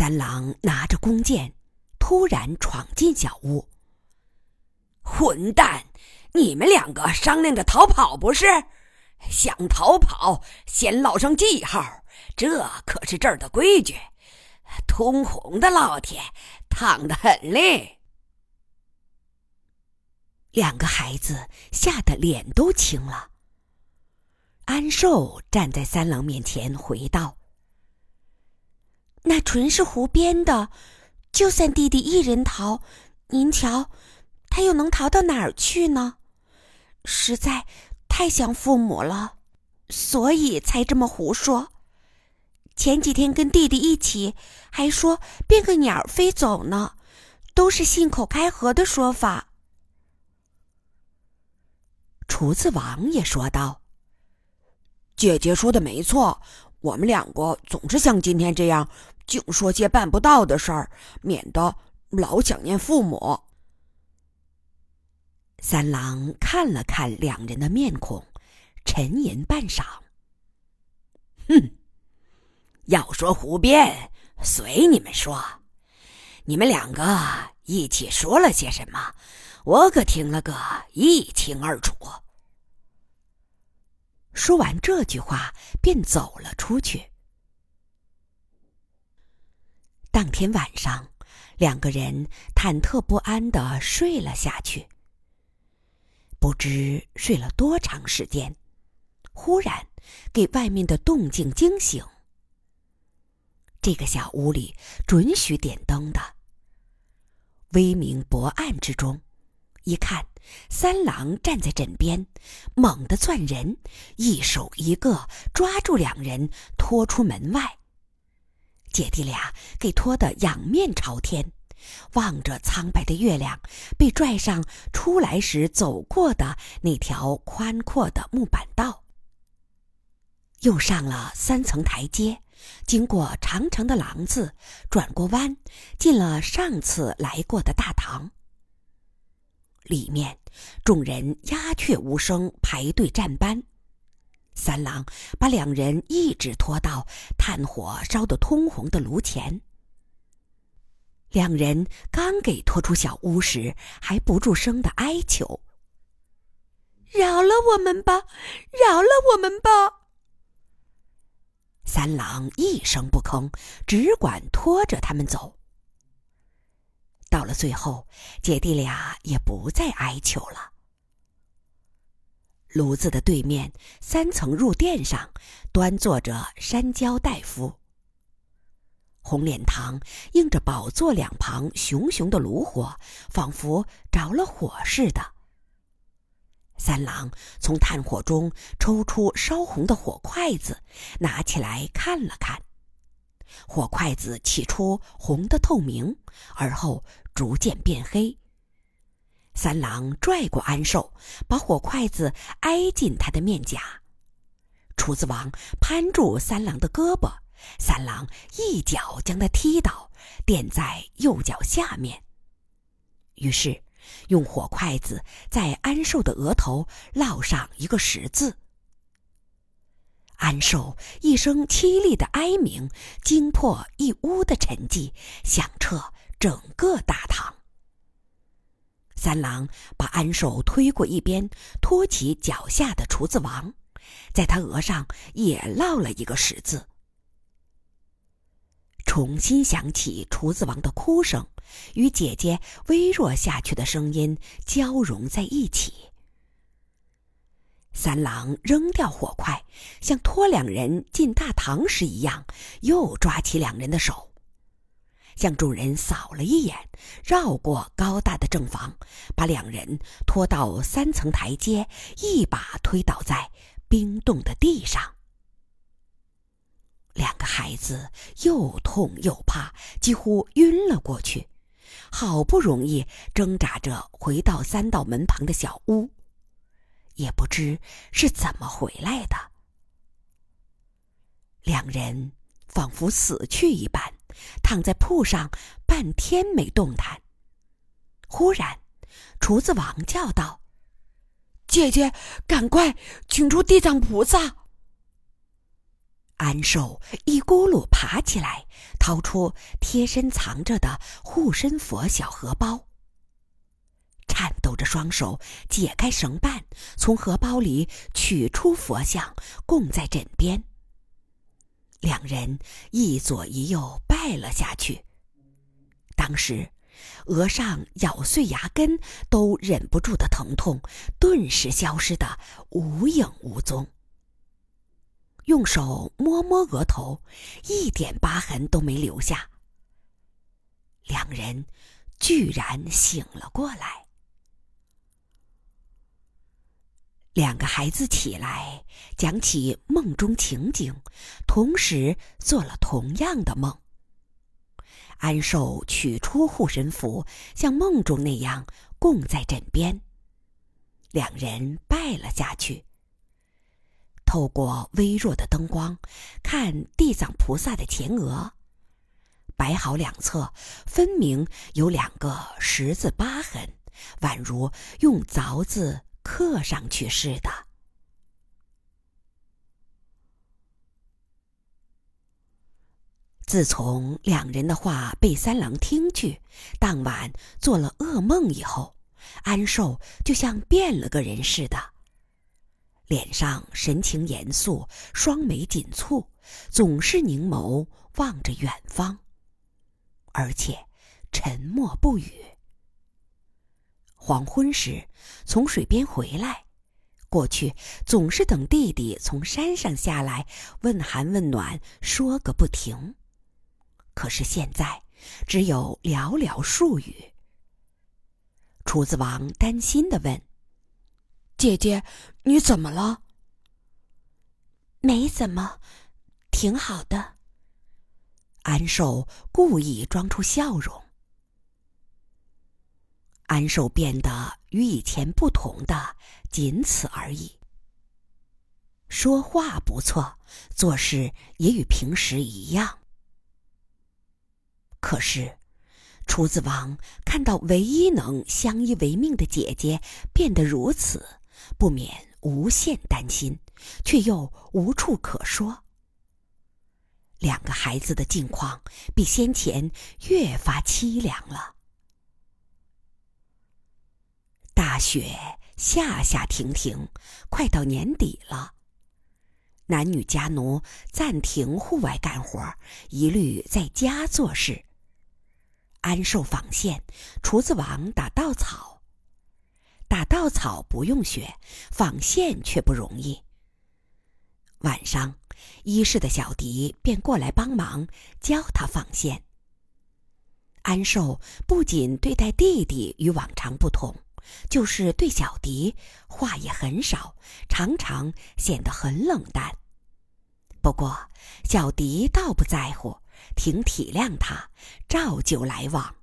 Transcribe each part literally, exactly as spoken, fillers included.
三郎拿着弓箭，突然闯进小屋。混蛋！你们两个商量着逃跑不是？想逃跑，先烙上记号，这可是这儿的规矩。通红的烙铁，烫得很嘞。两个孩子吓得脸都青了。安寿站在三郎面前回道：那纯是胡编的，就算弟弟一人逃，您瞧，他又能逃到哪儿去呢？实在太想父母了，所以才这么胡说。前几天跟弟弟一起，还说变个鸟飞走呢，都是信口开河的说法。厨子王也说道：姐姐说的没错，我们两个总是像今天这样，净说些办不到的事儿，免得老想念父母。三郎看了看两人的面孔，沉吟半晌。哼，要说胡编，随你们说。你们两个一起说了些什么，我可听了个一清二楚。说完这句话，便走了出去。当天晚上，两个人忐忑不安地睡了下去。不知睡了多长时间，忽然给外面的动静惊醒。这个小屋里准许点灯的，微明薄暗之中，一看三郎站在枕边，猛地攥人，一手一个抓住两人，拖出门外。姐弟俩给拖得仰面朝天，望着苍白的月亮，被拽上出来时走过的那条宽阔的木板道。又上了三层台阶，经过长长的廊子，转过弯，进了上次来过的大堂。里面众人鸦雀无声，排队站班。三郎把两人一直拖到炭火烧得通红的炉前。两人刚给拖出小屋时，还不住声的哀求：饶了我们吧，饶了我们吧。三郎一声不吭，只管拖着他们走。到了最后，姐弟俩也不再哀求了。炉子的对面三层入殿上，端坐着山椒大夫。红脸堂映着宝座两旁熊熊的炉火，仿佛着了火似的。三郎从炭火中抽出烧红的火筷子，拿起来看了看。火筷子起初红得透明，而后逐渐变黑。三郎拽过安寿，把火筷子挨进他的面颊。厨子王攀住三郎的胳膊，三郎一脚将他踢倒，垫在右脚下面。于是用火筷子在安寿的额头烙上一个十字。安寿一声凄厉的哀鸣，惊破一屋的沉寂，响彻整个大堂。三郎把安寿推过一边，拖起脚下的厨子王，在他额上也烙了一个十字。重新响起厨子王的哭声，与姐姐微弱下去的声音交融在一起。三郎扔掉火筷，像拖两人进大堂时一样，又抓起两人的手，向众人扫了一眼，绕过高大的正房，把两人拖到三层台阶，一把推倒在冰冻的地上。两个孩子又痛又怕，几乎晕了过去，好不容易挣扎着回到三道门旁的小屋，也不知是怎么回来的。两人仿佛死去一般，躺在铺上半天没动弹。忽然厨子王叫道：姐姐，赶快请出地藏菩萨。 安寿一咕噜爬起来，掏出贴身藏着的护身佛小荷包，颤抖着双手解开绳绊，从荷包里取出佛像，供在枕边。两人一左一右拜了下去。当时额上咬碎牙根都忍不住的疼痛顿时消失得无影无踪。用手摸摸额头，一点疤痕都没留下。两人居然醒了过来。两个孩子起来，讲起梦中情景，同时做了同样的梦。安寿取出护身符，像梦中那样供在枕边。两人拜了下去。透过微弱的灯光，看地藏菩萨的前额，白毫两侧分明有两个十字疤痕，宛如用凿子刻上去似的。自从两人的话被三郎听去，当晚做了噩梦以后，安寿就像变了个人似的，脸上神情严肃，双眉紧蹙，总是凝眸望着远方，而且沉默不语。黄昏时从水边回来，过去总是等弟弟从山上下来，问寒问暖，说个不停。可是现在只有寥寥数语。厨子王担心地问：“姐姐，你怎么了？”“没怎么，挺好的。”安寿故意装出笑容。安寿变得与以前不同的仅此而已。说话不错，做事也与平时一样。可是厨子王看到唯一能相依为命的姐姐变得如此，不免无限担心，却又无处可说。两个孩子的境况比先前越发凄凉了。大雪下下停停，快到年底了。男女家奴暂停户外干活，一律在家做事。安寿纺线，厨子王打稻草。打稻草不用学，纺线却不容易。晚上，衣市的小迪便过来帮忙，教他纺线。安寿不仅对待弟弟与往常不同，就是对小迪话也很少，常常显得很冷淡。不过小迪倒不在乎，挺体谅他，照旧来往。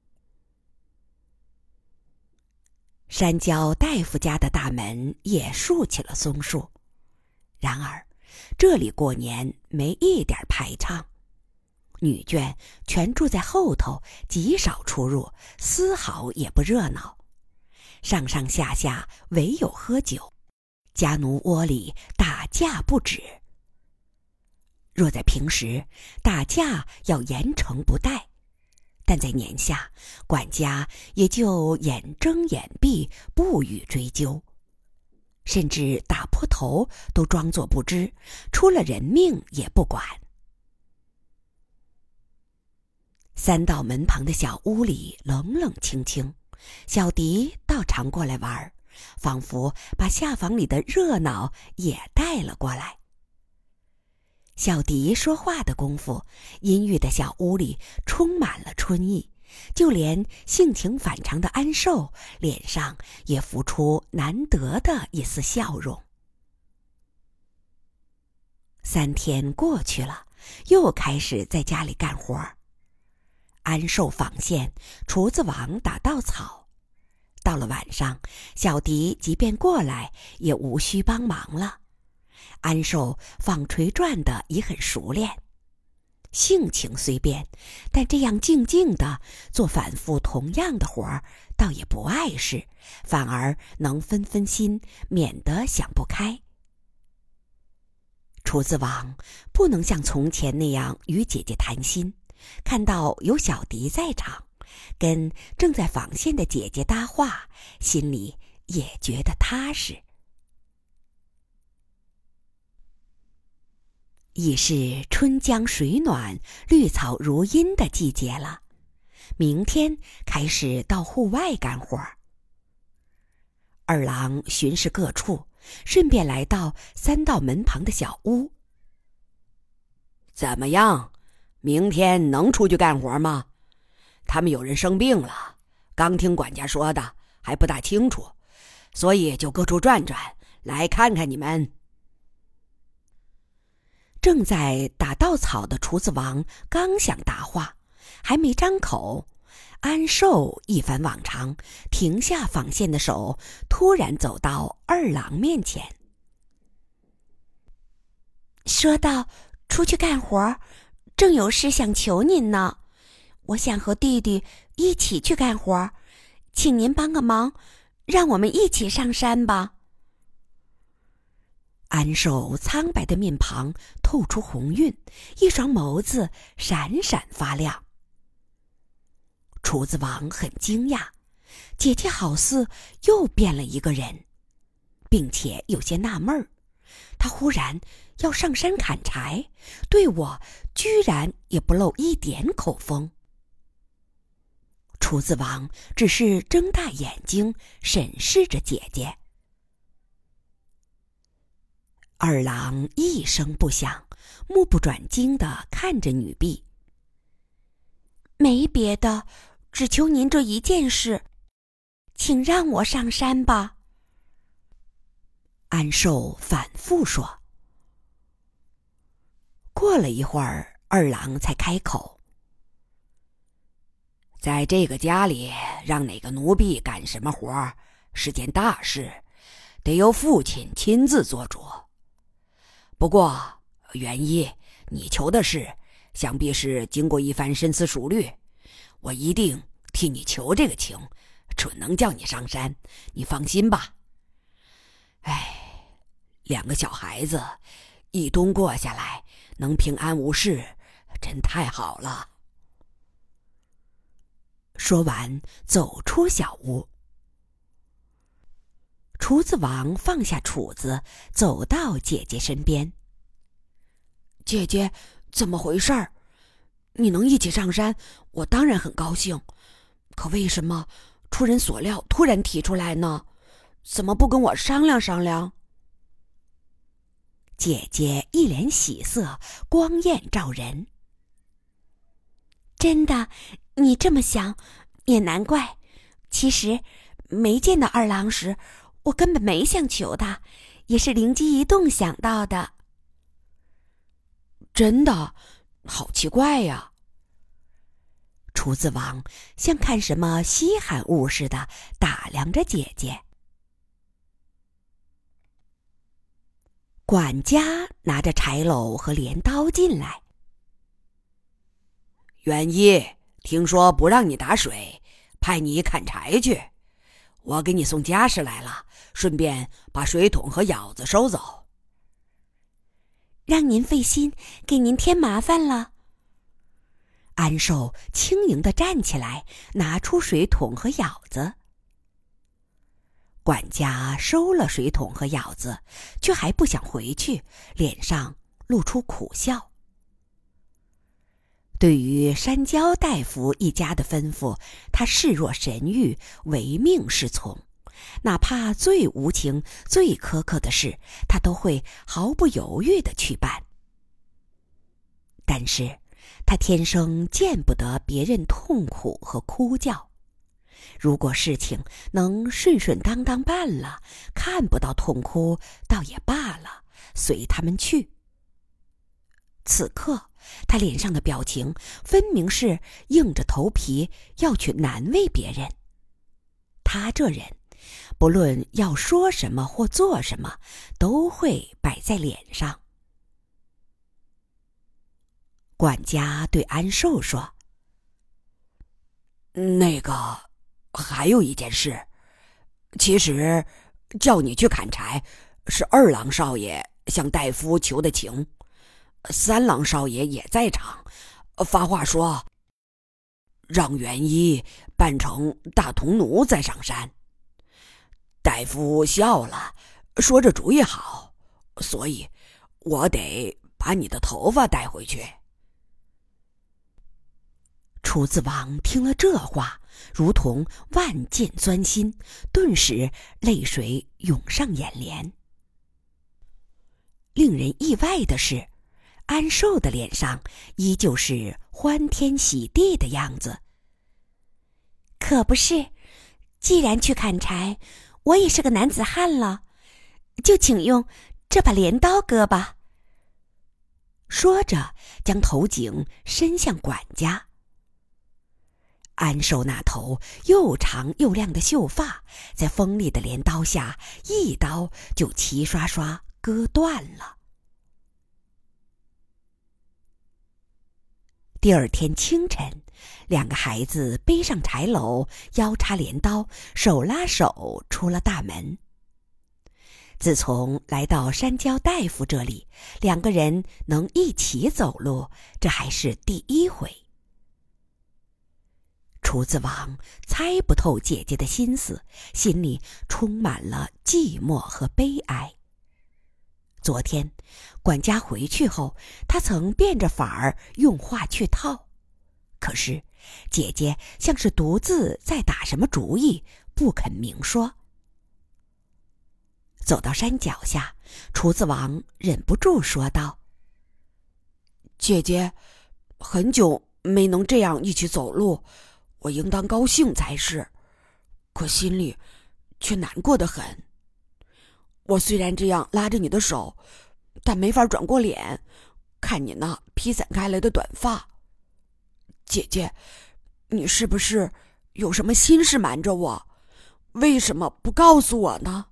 山脚大夫家的大门也竖起了松树，然而这里过年没一点排场，女眷全住在后头，极少出入，丝毫也不热闹。上上下下唯有喝酒，家奴窝里打架不止。若在平时，打架要严惩不贷，但在年下，管家也就眼睁眼闭，不予追究，甚至打破头都装作不知，出了人命也不管。三道门旁的小屋里冷冷清清，小迪倒常过来玩，仿佛把下房里的热闹也带了过来。小迪说话的功夫，阴郁的小屋里充满了春意，就连性情反常的安寿脸上也浮出难得的一丝笑容。三天过去了，又开始在家里干活。安寿纺线，厨子王打稻草。到了晚上，小迪即便过来也无需帮忙了。安寿纺锤转的也很熟练，性情虽变，但这样静静的做反复同样的活儿，倒也不碍事，反而能分分心，免得想不开。 厨子王不能像从前那样与姐姐谈心，看到有小迪在场，跟正在纺线的姐姐搭话，心里也觉得踏实。已是春江水暖绿草如茵的季节了，明天开始到户外干活。二郎巡视各处，顺便来到三道门旁的小屋。 怎么样？明天能出去干活吗？他们有人生病了，刚听管家说的，还不大清楚，所以就各处转转，来看看你们。 正在打稻草的厨子王刚想答话，还没张口，安寿一反往常，停下纺线的手，突然走到二郎面前，说道：“出去干活，正有事想求您呢。我想和弟弟一起去干活，请您帮个忙，让我们一起上山吧。”安寿苍白的面庞透出红晕，一双眸子闪闪发亮。厨子王很惊讶，姐姐好似又变了一个人，并且有些纳闷儿，她忽然要上山砍柴，对我居然也不露一点口风。厨子王只是睁大眼睛审视着姐姐。二郎一声不响，目不转睛地看着女婢。没别的，只求您这一件事，请让我上山吧。安寿反复说。过了一会儿，二郎才开口：“ 在这个家里，让哪个奴婢干什么活是件大事，得由父亲亲自做主。不过元一，你求的事想必是经过一番深思熟虑，我一定替你求这个情，准能叫你上山，你放心吧。哎，两个小孩子一冬过下来能平安无事，真太好了。” 说完走出小屋。厨子王放下杵子，走到姐姐身边。“姐姐，怎么回事儿？你能一起上山，我当然很高兴，可为什么出人所料突然提出来呢？怎么不跟我商量商量？”姐姐一脸喜色，光艳照人。“真的，你这么想也难怪。其实没见到二郎时，我根本没想求他，也是灵机一动想到的。”“真的？好奇怪呀！”厨子王像看什么稀罕物似的打量着姐姐。管家拿着柴篓和镰刀进来。 “元一，听说不让你打水，派你砍柴去。我给你送家事来了，顺便把水桶和舀子收走。”“ 让您费心，给您添麻烦了。”安寿轻盈地站起来，拿出水桶和舀子。管家收了水桶和舀子，却还不想回去，脸上露出苦笑。对于山椒大夫一家的吩咐，他视若神谕，唯命是从。哪怕最无情、最苛刻的事，他都会毫不犹豫地去办。但是，他天生见不得别人痛苦和哭叫。如果事情能顺顺当当办了，看不到痛哭，倒也罢了，随他们去。此刻，他脸上的表情分明是硬着头皮要去难为别人。他这人，不论要说什么或做什么，都会摆在脸上。管家对安寿说：“ 那个，还有一件事，其实叫你去砍柴，是二郎少爷向大夫求的情。三郎少爷也在场，发话说让元一扮成大童奴再上山。大夫笑了，说这主意好，所以我得把你的头发带回去。 楚子王听了这话，如同万箭钻心，顿时泪水涌上眼帘。令人意外的是，安寿的脸上依旧是欢天喜地的样子。可不是，既然去砍柴，我也是个男子汉了，就请用这把镰刀割吧。说着，将头颈伸向管家。安寿那头又长又亮的秀发，在锋利的镰刀下，一刀就齐刷刷割断了。第二天清晨，两个孩子背上柴篓，腰插镰刀，手拉手出了大门。自从来到山椒大夫这里，两个人能一起走路，这还是第一回。楚子王猜不透姐姐的心思，心里充满了寂寞和悲哀。昨天管家回去后，他曾变着法儿用话去套，可是姐姐像是独自在打什么主意，不肯明说。走到山脚下，楚子王忍不住说道： 姐姐，很久没能这样一起走路，我应当高兴才是，可心里却难过得很。我虽然这样拉着你的手，但没法转过脸看你那披散开来的短发。姐姐，你是不是有什么心事瞒着我？为什么不告诉我呢？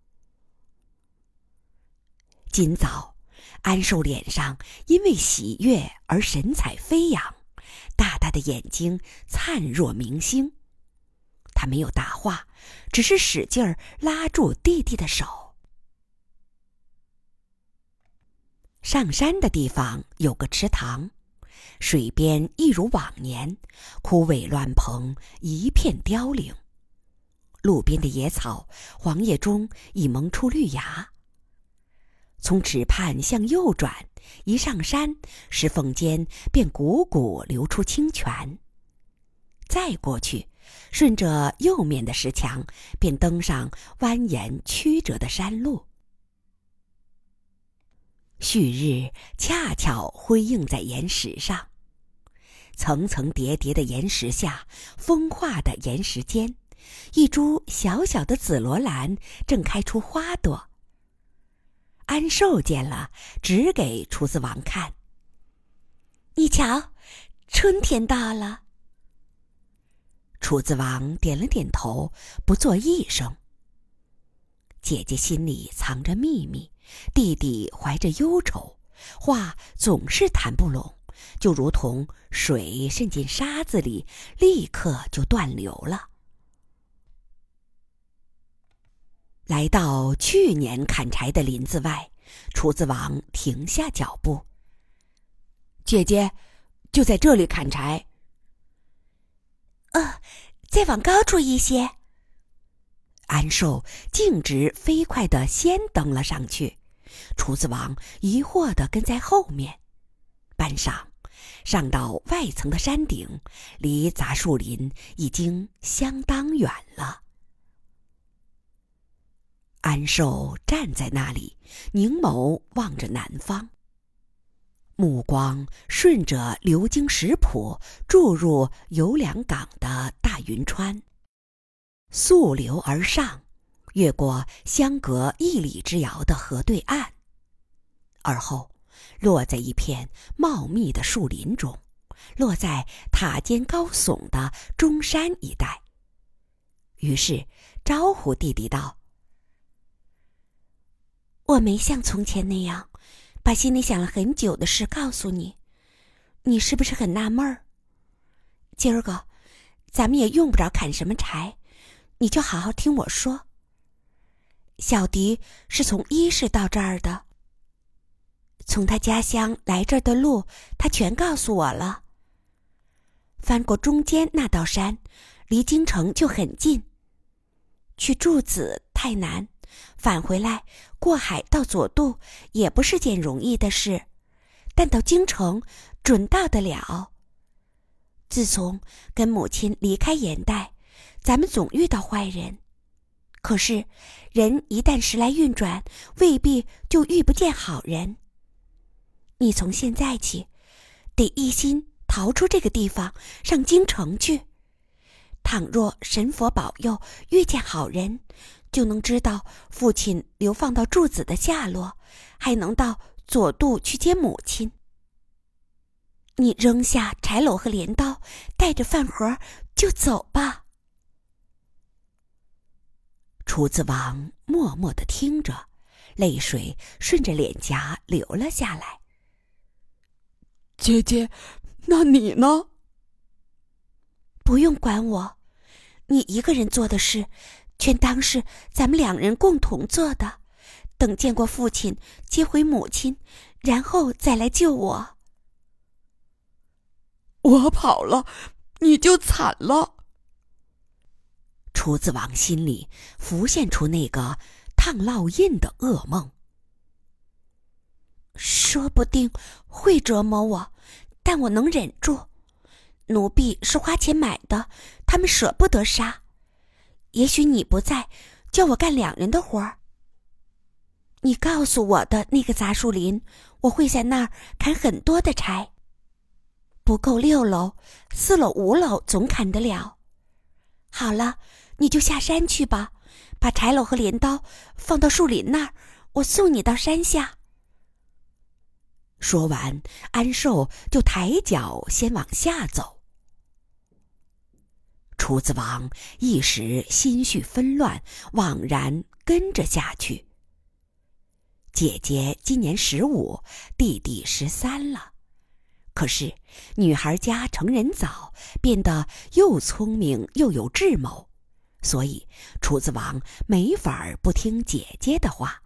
今早安寿脸上因为喜悦而神采飞扬，大大的眼睛灿若明星。他没有答话，只是使劲儿拉住弟弟的手。上山的地方有个池塘，水边一如往年，枯萎乱蓬，一片凋零。路边的野草黄叶中已萌出绿芽。从池畔向右转，一上山，石缝间便汩汩流出清泉。再过去，顺着右面的石墙，便登上蜿蜒曲折的山路。旭日恰巧辉映在岩石上，层层叠叠的岩石下，风化的岩石间，一株小小的紫罗兰正开出花朵。安寿见了，指给楚子王看：你瞧，春天到了。楚子王点了点头，不作一声。姐姐心里藏着秘密，弟弟怀着忧愁，话总是谈不拢，就如同水渗进沙子里，立刻就断流了。来到去年砍柴的林子外，楚子王停下脚步。姐姐，就在这里砍柴。呃，再往高处一些。安寿径直飞快地先登了上去，楚子王疑惑地跟在后面。半晌，上到外层的山顶，离杂树林已经相当远了。安寿站在那里，凝眸望着南方，目光顺着流经石浦注入游两港的大云川，溯流而上，越过相隔一里之遥的河对岸，而后落在一片茂密的树林中，落在塔尖高耸的中山一带。于是招呼弟弟道：我没像从前那样把心里想了很久的事告诉你，你是不是很纳闷儿？今儿个咱们也用不着砍什么柴，你就好好听我说。小迪是从一室到这儿的， 从他家乡来这儿的路，他全告诉我了。翻过中间那道山，离京城就很近。去筑子太难，返回来过海到左渡也不是件容易的事，但到京城准到得了。自从跟母亲离开盐代，咱们总遇到坏人，可是人一旦时来运转，未必就遇不见好人。你从现在起得一心逃出这个地方，上京城去。倘若神佛保佑遇见好人，就能知道父亲流放到筑子的下落，还能到左渡去接母亲。你扔下柴篓和镰刀，带着饭盒就走吧。厨子王默默地听着，泪水顺着脸颊流了下来。 姐姐，那你呢？ 不用管我，你一个人做的事，全当是咱们两人共同做的。等见过父亲，接回母亲，然后再来救我。 我跑了，你就惨了。 厨子王心里浮现出那个烫烙印的噩梦。 说不定会折磨我，但我能忍住。奴婢是花钱买的，他们舍不得杀。也许你不在，叫我干两人的活儿。你告诉我的那个杂树林，我会在那儿砍很多的柴。不够六楼，四楼五楼总砍得了。好了，你就下山去吧，把柴篓和镰刀放到树林那儿，我送你到山下。 说完，安寿就抬脚先往下走。厨子王一时心绪纷乱，枉然跟着下去。姐姐今年十五，弟弟十三了。可是女孩家成人早，变得又聪明又有智谋，所以厨子王没法不听姐姐的话。